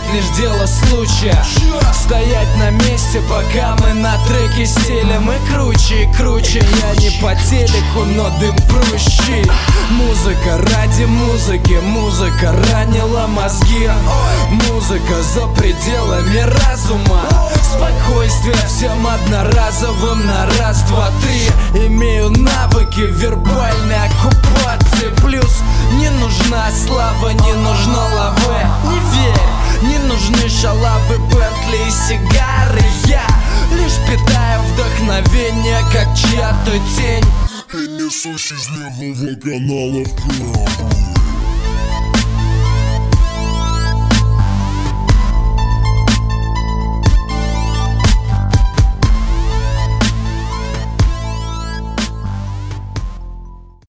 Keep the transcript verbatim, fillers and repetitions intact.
лишь дело случая. Стоять на месте, пока мы на треке стелим. И круче, и круче, я не по телеку, но дым прущий. Музыка ради музыки, музыка ранила мозги. Музыка за пределами разума. Спокойствие всем одноразовым на раз, два, три. Имею навыки вербальной оккупации. Плюс не нужна слава, не нужно лаве. Не верь, не нужны шалавы, Бентли и сигары. Я лишь питаю вдохновение, как чья-то тень. И несусь из левого канала вправо.